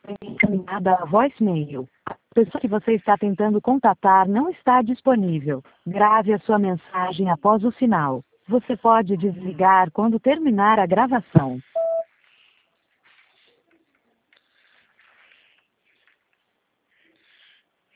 encaminhada a voicemail. A pessoa que você está tentando contatar não está disponível. Grave a sua mensagem após o sinal. Você pode desligar quando terminar a gravação.